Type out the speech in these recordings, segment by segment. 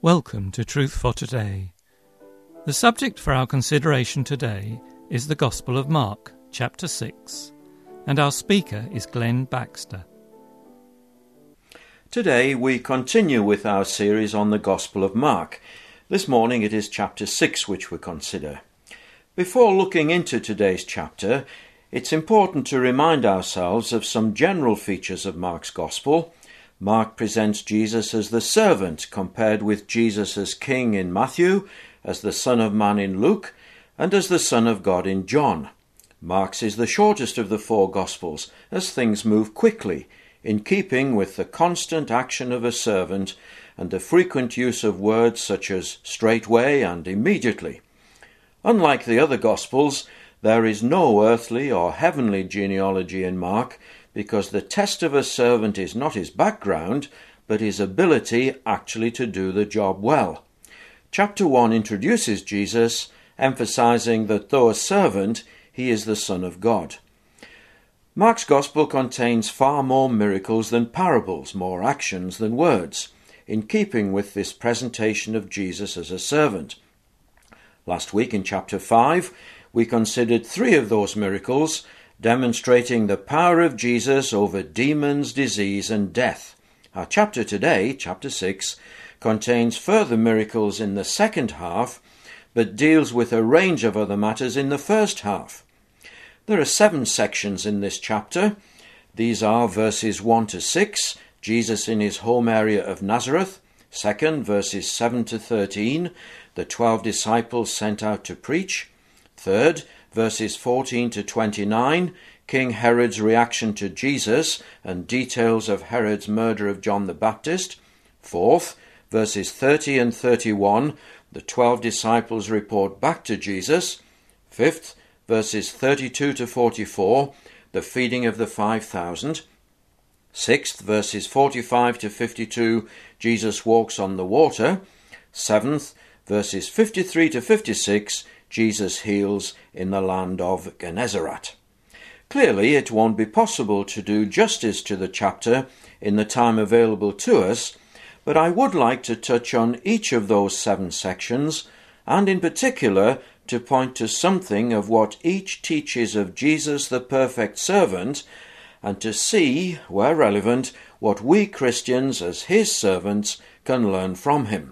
Welcome to Truth for Today. The subject for our consideration today is the Gospel of Mark, chapter 6, and our speaker is Glenn Baxter. Today we continue with our series on the Gospel of Mark. This morning it is chapter 6 which we consider. Before looking into today's chapter, it's important to remind ourselves of some general features of Mark's Gospel. Mark presents Jesus as the servant, compared with Jesus as King in Matthew, as the Son of Man in Luke, and as the Son of God in John. Mark's is the shortest of the four Gospels, as things move quickly, in keeping with the constant action of a servant and the frequent use of words such as straightway and immediately. Unlike the other Gospels, there is no earthly or heavenly genealogy in Mark, because the test of a servant is not his background, but his ability actually to do the job well. Chapter 1 introduces Jesus, emphasizing that though a servant, he is the Son of God. Mark's Gospel contains far more miracles than parables, more actions than words, in keeping with this presentation of Jesus as a servant. Last week in chapter 5, we considered 3 of those miracles, demonstrating the power of Jesus over demons, disease, and death. Our chapter today, chapter 6, contains further miracles in the second half, but deals with a range of other matters in the first half. There are 7 sections in this chapter. These are verses 1 to 6, Jesus in his home area of Nazareth. Second, verses 7 to 13, the 12 disciples sent out to preach. Third, verses 14 to 29, King Herod's reaction to Jesus and details of Herod's murder of John the Baptist. Fourth, verses 30 and 31, the 12 disciples report back to Jesus. Fifth, verses 32 to 44, the feeding of the 5,000. Sixth, verses 45 to 52, Jesus walks on the water. Seventh, verses 53 to 56, Jesus heals in the land of Gennesaret. Clearly, it won't be possible to do justice to the chapter in the time available to us, but I would like to touch on each of those 7 sections, and in particular to point to something of what each teaches of Jesus the perfect servant, and to see, where relevant, what we Christians as his servants can learn from him.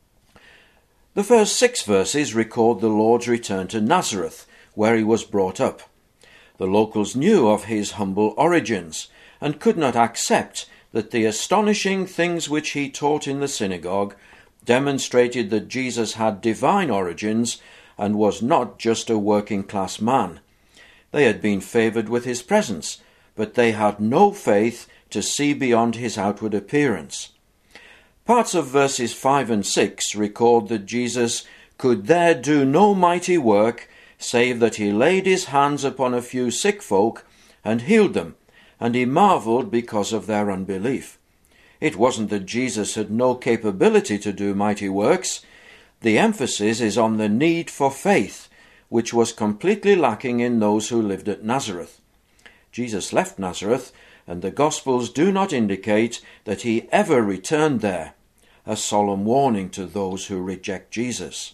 The first 6 verses record the Lord's return to Nazareth, where he was brought up. The locals knew of his humble origins, and could not accept that the astonishing things which he taught in the synagogue demonstrated that Jesus had divine origins and was not just a working-class man. They had been favoured with his presence, but they had no faith to see beyond his outward appearance. Parts of verses 5 and 6 record that Jesus could there do no mighty work, save that he laid his hands upon a few sick folk and healed them, and he marvelled because of their unbelief. It wasn't that Jesus had no capability to do mighty works. The emphasis is on the need for faith, which was completely lacking in those who lived at Nazareth. Jesus left Nazareth, and the Gospels do not indicate that he ever returned there, a solemn warning to those who reject Jesus.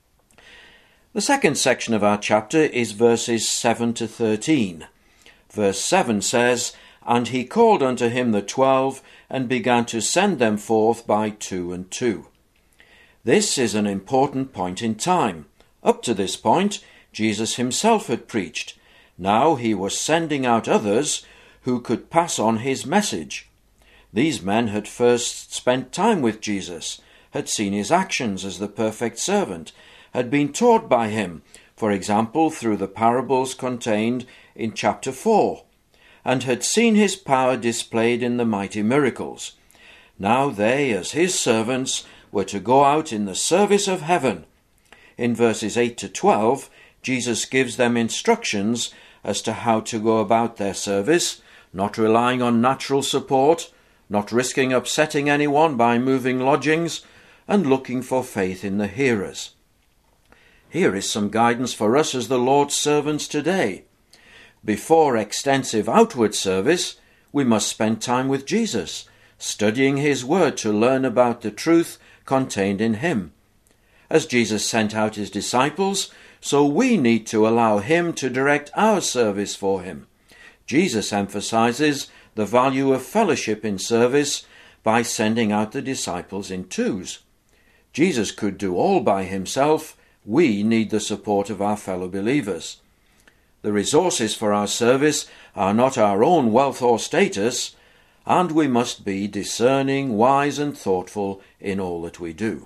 The second section of our chapter is verses 7 to 13. Verse 7 says, "And he called unto him the 12, and began to send them forth by 2 and 2. This is an important point in time. Up to this point, Jesus himself had preached. Now he was sending out others who could pass on his message. These men had first spent time with Jesus, had seen his actions as the perfect servant, had been taught by him, for example, through the parables contained in chapter 4, and had seen his power displayed in the mighty miracles. Now they, as his servants, were to go out in the service of heaven. In verses 8 to 12, Jesus gives them instructions as to how to go about their service, not relying on natural support, not risking upsetting anyone by moving lodgings, and looking for faith in the hearers. Here is some guidance for us as the Lord's servants today. Before extensive outward service, we must spend time with Jesus, studying his word to learn about the truth contained in him. As Jesus sent out his disciples, so we need to allow him to direct our service for him. Jesus emphasizes the value of fellowship in service by sending out the disciples in twos. Jesus could do all by himself. We need the support of our fellow believers. The resources for our service are not our own wealth or status, and we must be discerning, wise and thoughtful in all that we do.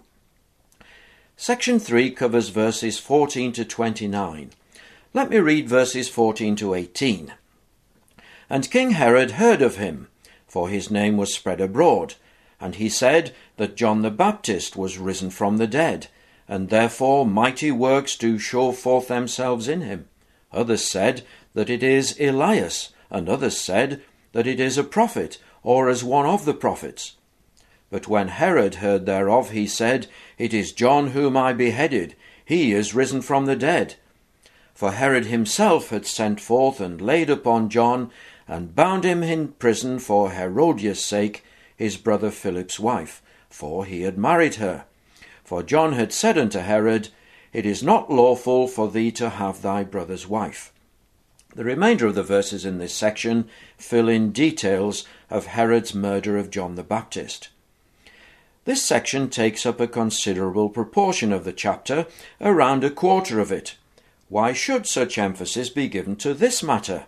Section 3 covers verses 14 to 29. Let me read verses 14 to 18. And King Herod heard of him, for his name was spread abroad, and he said that John the Baptist was risen from the dead, and therefore mighty works do show forth themselves in him. Others said that it is Elias, and others said that it is a prophet, or as one of the prophets. But when Herod heard thereof, he said, It is John whom I beheaded. He is risen from the dead. For Herod himself had sent forth and laid upon John, and bound him in prison for Herodias' sake, his brother Philip's wife, for he had married her. For John had said unto Herod, It is not lawful for thee to have thy brother's wife. The remainder of the verses in this section fill in details of Herod's murder of John the Baptist. This section takes up a considerable proportion of the chapter, around a quarter of it. Why should such emphasis be given to this matter?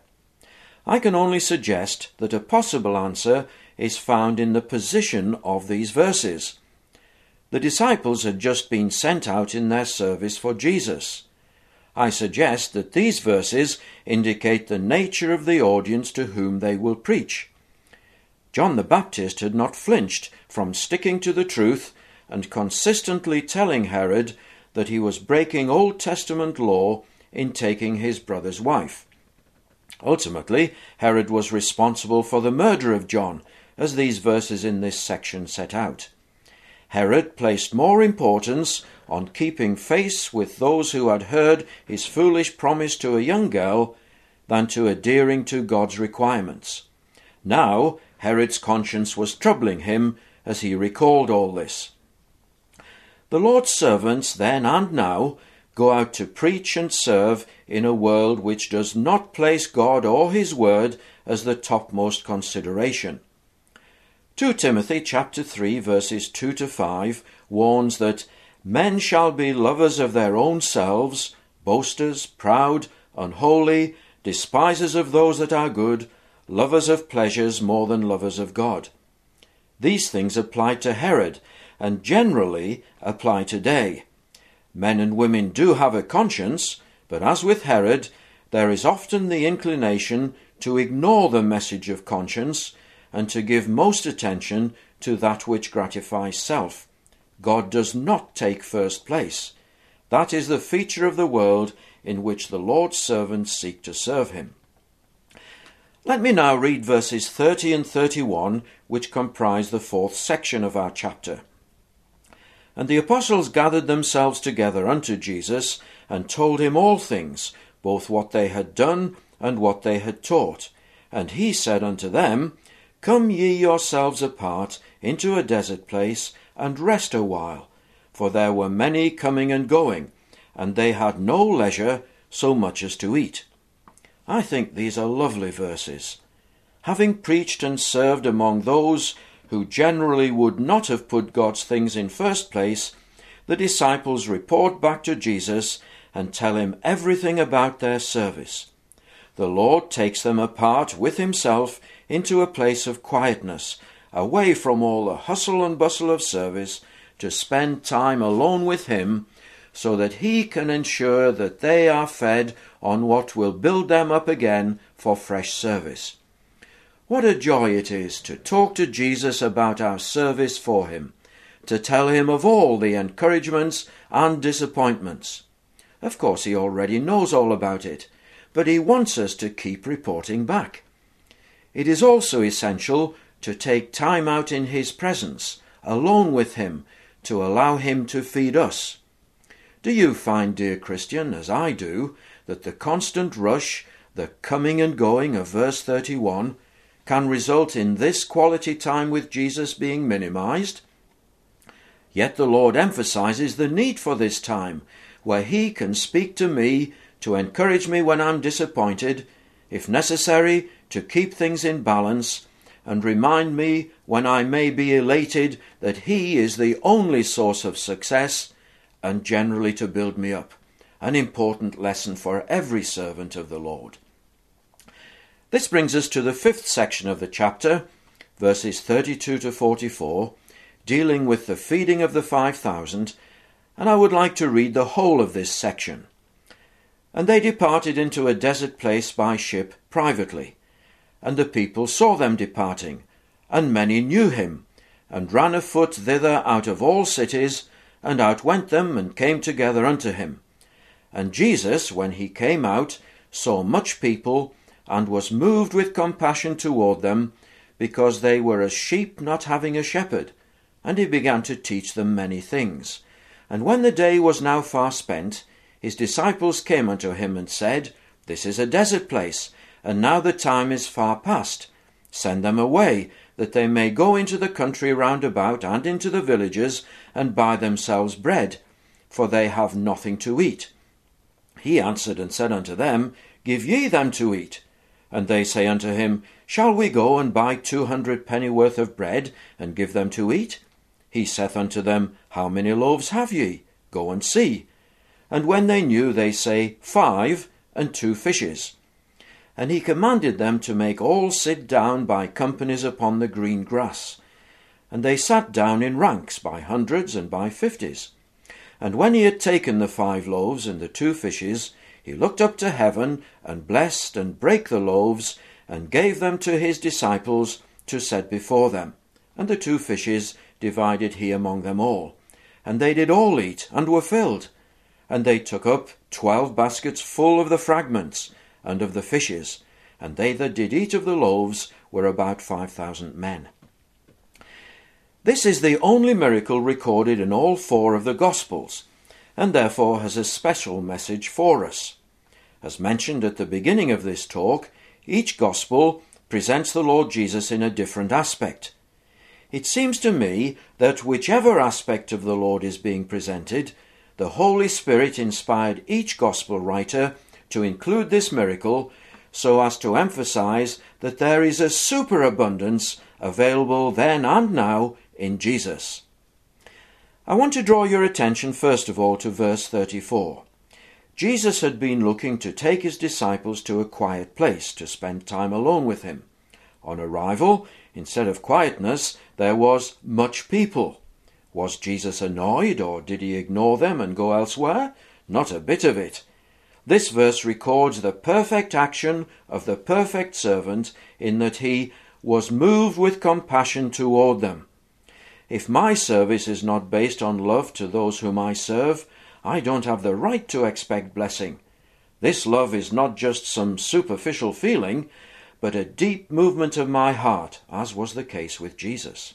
I can only suggest that a possible answer is found in the position of these verses. The disciples had just been sent out in their service for Jesus. I suggest that these verses indicate the nature of the audience to whom they will preach. John the Baptist had not flinched from sticking to the truth and consistently telling Herod that he was breaking Old Testament law in taking his brother's wife. Ultimately, Herod was responsible for the murder of John, as these verses in this section set out. Herod placed more importance on keeping faith with those who had heard his foolish promise to a young girl than to adhering to God's requirements. Now, Herod's conscience was troubling him as he recalled all this. The Lord's servants then and now go out to preach and serve in a world which does not place God or his word as the topmost consideration. 2 Timothy chapter 3 verses 2 to 5 warns that men shall be lovers of their own selves, boasters, proud, unholy, despisers of those that are good, lovers of pleasures more than lovers of God. These things applied to Herod and generally apply today. Men and women do have a conscience, but as with Herod, there is often the inclination to ignore the message of conscience and to give most attention to that which gratifies self. God does not take first place. That is the feature of the world in which the Lord's servants seek to serve him. Let me now read verses 30 and 31, which comprise the fourth section of our chapter. And the apostles gathered themselves together unto Jesus, and told him all things, both what they had done and what they had taught. And he said unto them, Come ye yourselves apart into a desert place, and rest a while. For there were many coming and going, and they had no leisure so much as to eat. I think these are lovely verses. Having preached and served among those who generally would not have put God's things in first place, the disciples report back to Jesus and tell him everything about their service. The Lord takes them apart with himself into a place of quietness, away from all the hustle and bustle of service, to spend time alone with him, so that he can ensure that they are fed on what will build them up again for fresh service. What a joy it is to talk to Jesus about our service for him, to tell him of all the encouragements and disappointments. Of course, he already knows all about it, but he wants us to keep reporting back. It is also essential to take time out in his presence, alone with him, to allow him to feed us. Do you find, dear Christian, as I do, that the constant rush, the coming and going of verse 31, can result in this quality time with Jesus being minimized? Yet the Lord emphasizes the need for this time, where he can speak to me to encourage me when I'm disappointed, if necessary, to keep things in balance, and remind me when I may be elated that he is the only source of success, and generally to build me up. An important lesson for every servant of the Lord. This brings us to the 5th section of the chapter, verses 32 to 44, dealing with the feeding of the 5,000, and I would like to read the whole of this section. And they departed into a desert place by ship privately, and the people saw them departing, and many knew him, and ran afoot thither out of all cities, and outwent them, and came together unto him. And Jesus, when he came out, saw much people, and was moved with compassion toward them, because they were as sheep not having a shepherd. And he began to teach them many things. And when the day was now far spent, his disciples came unto him and said, This is a desert place, and now the time is far past. Send them away, that they may go into the country round about, and into the villages, and buy themselves bread, for they have nothing to eat. He answered and said unto them, Give ye them to eat. And they say unto him, Shall we go and buy 200 pennyworth of bread, and give them to eat? He saith unto them, How many loaves have ye? Go and see. And when they knew, they say, 5, and 2 fishes. And he commanded them to make all sit down by companies upon the green grass. And they sat down in ranks by hundreds and by 50s. And when he had taken the 5 loaves and the 2 fishes, he looked up to heaven, and blessed, and brake the loaves, and gave them to his disciples to set before them. And the 2 fishes divided he among them all. And they did all eat, and were filled. And they took up 12 baskets full of the fragments, and of the fishes. And they that did eat of the loaves were about 5,000 men. This is the only miracle recorded in all 4 of the Gospels, and therefore has a special message for us. As mentioned at the beginning of this talk, each Gospel presents the Lord Jesus in a different aspect. It seems to me that whichever aspect of the Lord is being presented, the Holy Spirit inspired each Gospel writer to include this miracle so as to emphasize that there is a superabundance available then and now in Jesus. I want to draw your attention first of all to verse 34. Jesus had been looking to take his disciples to a quiet place to spend time alone with him. On arrival, instead of quietness, there was much people. Was Jesus annoyed, or did he ignore them and go elsewhere? Not a bit of it. This verse records the perfect action of the perfect servant in that he was moved with compassion toward them. If my service is not based on love to those whom I serve, I don't have the right to expect blessing. This love is not just some superficial feeling, but a deep movement of my heart, as was the case with Jesus.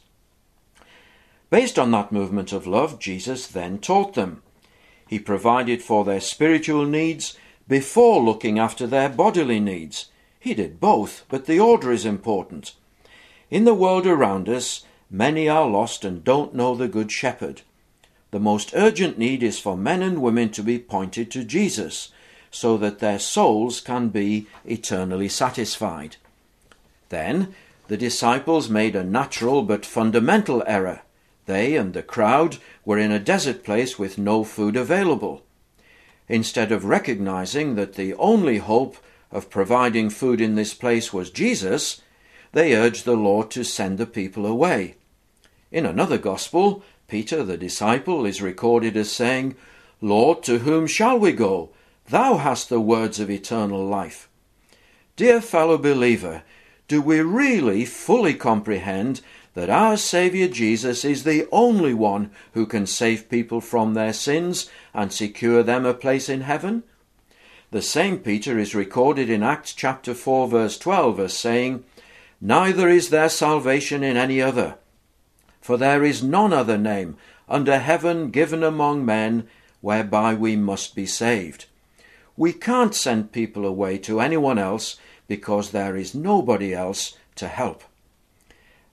Based on that movement of love, Jesus then taught them. He provided for their spiritual needs before looking after their bodily needs. He did both, but the order is important. In the world around us, many are lost and don't know the Good Shepherd. The most urgent need is for men and women to be pointed to Jesus, so that their souls can be eternally satisfied. Then the disciples made a natural but fundamental error. They and the crowd were in a desert place with no food available. Instead of recognizing that the only hope of providing food in this place was Jesus, they urged the Lord to send the people away. In another gospel, Peter, the disciple, is recorded as saying, Lord, to whom shall we go? Thou hast the words of eternal life. Dear fellow believer, do we really fully comprehend that our Saviour Jesus is the only one who can save people from their sins and secure them a place in heaven? The same Peter is recorded in Acts chapter 4 verse 12 as saying, Neither is there salvation in any other, for there is none other name under heaven given among men whereby we must be saved. We can't send people away to anyone else because there is nobody else to help.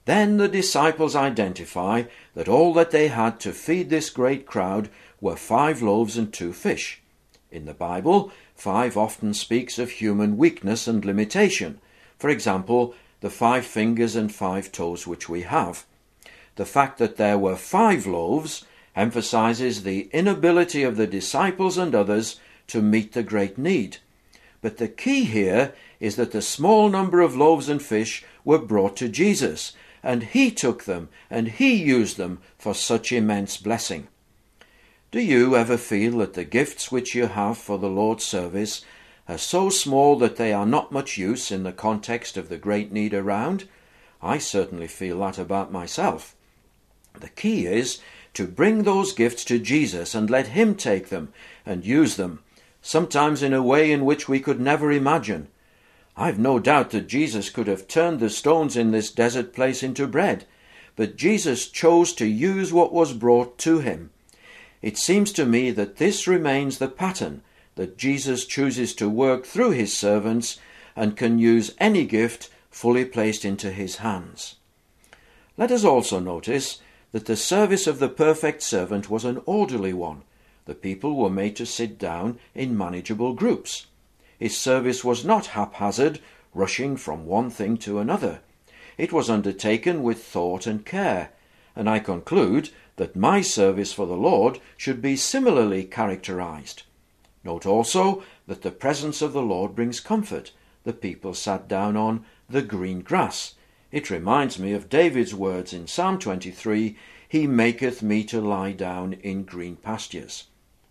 Then the disciples identify that all that they had to feed this great crowd were 5 loaves and 2 fish. In the Bible, 5 often speaks of human weakness and limitation. For example, the 5 fingers and 5 toes which we have. The fact that there were 5 loaves emphasizes the inability of the disciples and others to meet the great need. But the key here is that the small number of loaves and fish were brought to Jesus, and he took them and he used them for such immense blessing. Do you ever feel that the gifts which you have for the Lord's service are so small that they are not much use in the context of the great need around? I certainly feel that about myself. The key is to bring those gifts to Jesus and let him take them and use them, sometimes in a way in which we could never imagine. I've no doubt that Jesus could have turned the stones in this desert place into bread, but Jesus chose to use what was brought to him. It seems to me that this remains the pattern, that Jesus chooses to work through his servants and can use any gift fully placed into his hands. Let us also notice that the service of the perfect servant was an orderly one. The people were made to sit down in manageable groups. His service was not haphazard, rushing from one thing to another. It was undertaken with thought and care, and I conclude that my service for the Lord should be similarly characterized. Note also that the presence of the Lord brings comfort. The people sat down on the green grass. It reminds me of David's words in Psalm 23, "He maketh me to lie down in green pastures."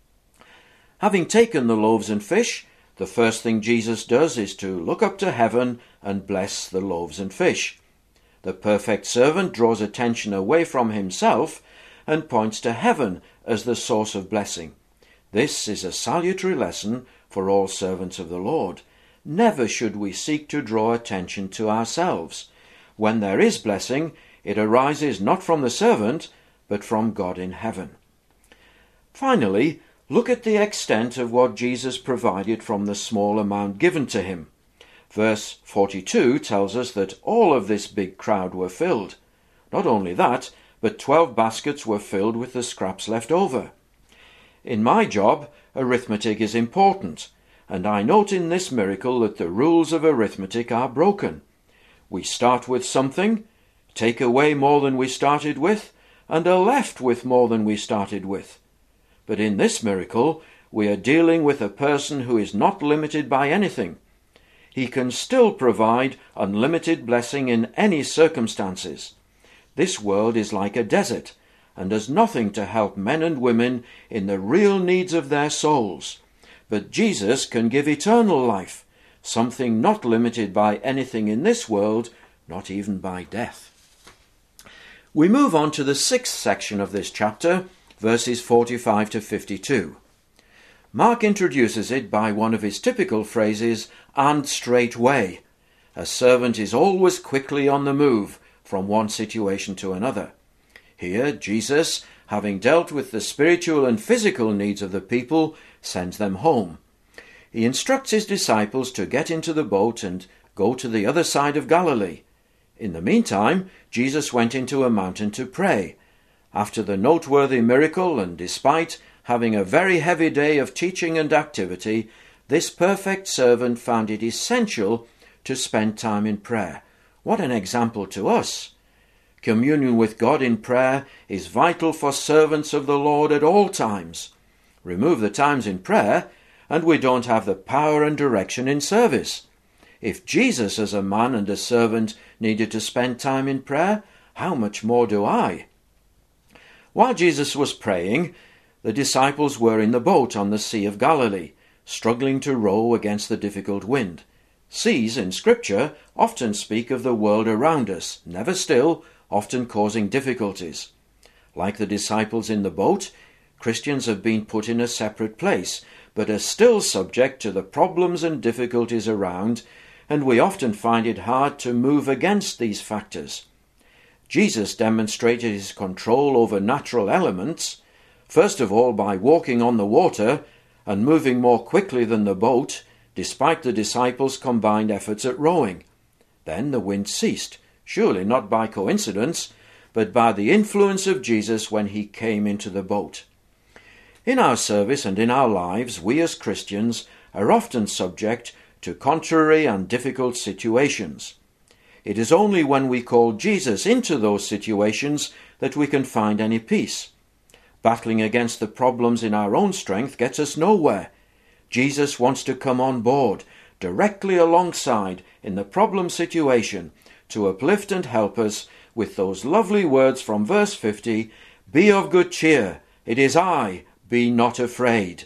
Having taken the loaves and fish, the first thing Jesus does is to look up to heaven and bless the loaves and fish. The perfect servant draws attention away from himself and points to heaven as the source of blessing. This is a salutary lesson for all servants of the Lord. Never should we seek to draw attention to ourselves. When there is blessing, it arises not from the servant, but from God in heaven. Finally, look at the extent of what Jesus provided from the small amount given to him. Verse 42 tells us that all of this big crowd were filled. Not only that, but 12 baskets were filled with the scraps left over. In my job, arithmetic is important, and I note in this miracle that the rules of arithmetic are broken. We start with something, take away more than we started with, and are left with more than we started with. But in this miracle, we are dealing with a person who is not limited by anything. He can still provide unlimited blessing in any circumstances. This world is like a desert, and does nothing to help men and women in the real needs of their souls. But Jesus can give eternal life, something not limited by anything in this world, not even by death. We move on to the 6th section of this chapter, verses 45 to 52. Mark introduces it by one of his typical phrases, "and straightway." A servant is always quickly on the move from one situation to another. Here, Jesus, having dealt with the spiritual and physical needs of the people, sends them home. He instructs his disciples to get into the boat and go to the other side of Galilee. In the meantime, Jesus went into a mountain to pray. After the noteworthy miracle, and despite having a very heavy day of teaching and activity, this perfect servant found it essential to spend time in prayer. What an example to us! Communion with God in prayer is vital for servants of the Lord at all times. Remove the times in prayer, and we don't have the power and direction in service. If Jesus as a man and a servant needed to spend time in prayer, how much more do I? While Jesus was praying, the disciples were in the boat on the Sea of Galilee, struggling to row against the difficult wind. Seas in Scripture often speak of the world around us, never still, often causing difficulties. Like the disciples in the boat, Christians have been put in a separate place, but are still subject to the problems and difficulties around, and we often find it hard to move against these factors. Jesus demonstrated his control over natural elements, first of all by walking on the water and moving more quickly than the boat, despite the disciples' combined efforts at rowing. Then the wind ceased, surely not by coincidence, but by the influence of Jesus when he came into the boat. In our service and in our lives, we as Christians are often subject to contrary and difficult situations. It is only when we call Jesus into those situations that we can find any peace. Battling against the problems in our own strength gets us nowhere. Jesus wants to come on board, directly alongside in the problem situation, to uplift and help us with those lovely words from verse 50, "Be of good cheer, it is I, be not afraid."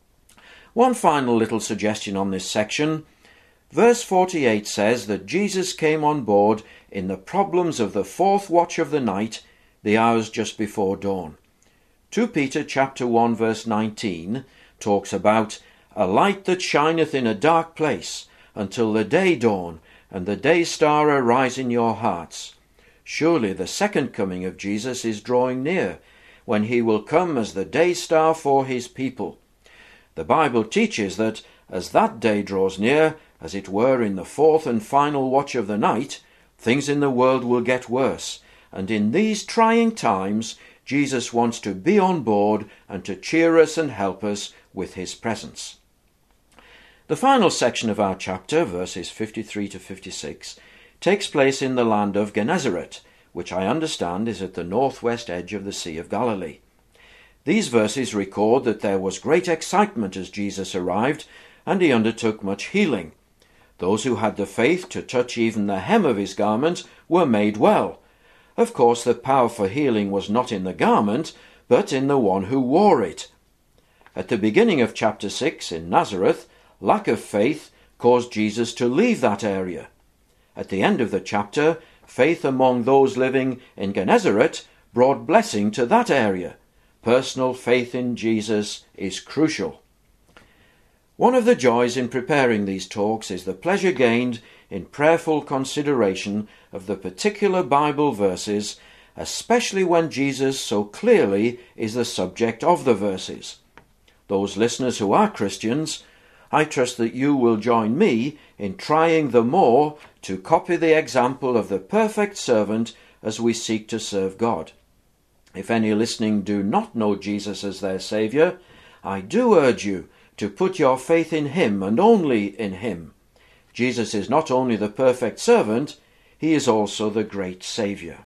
One final little suggestion on this section. Verse 48 says that Jesus came on board in the problems of the fourth watch of the night, the hours just before dawn. 2 Peter chapter 1 verse 19 talks about a light that shineth in a dark place until the day dawn and the day star arise in your hearts. Surely the second coming of Jesus is drawing near, when he will come as the day star for his people. The Bible teaches that as that day draws near, as it were in the fourth and final watch of the night, things in the world will get worse, and in these trying times Jesus wants to be on board and to cheer us and help us with his presence. The final section of our chapter, verses 53 to 56, takes place in the land of Gennesaret, which I understand is at the northwest edge of the Sea of Galilee. These verses record that there was great excitement as Jesus arrived, and he undertook much healing. Those who had the faith to touch even the hem of his garment were made well. Of course, the power for healing was not in the garment, but in the one who wore it. At the beginning of chapter 6 in Nazareth, lack of faith caused Jesus to leave that area. At the end of the chapter, faith among those living in Gennesaret brought blessing to that area. Personal faith in Jesus is crucial. One of the joys in preparing these talks is the pleasure gained in prayerful consideration of the particular Bible verses, especially when Jesus so clearly is the subject of the verses. Those listeners who are Christians, I trust that you will join me in trying the more to copy the example of the perfect servant as we seek to serve God. If any listening do not know Jesus as their Saviour, I do urge you to put your faith in him and only in him. Jesus is not only the perfect servant, he is also the great Saviour.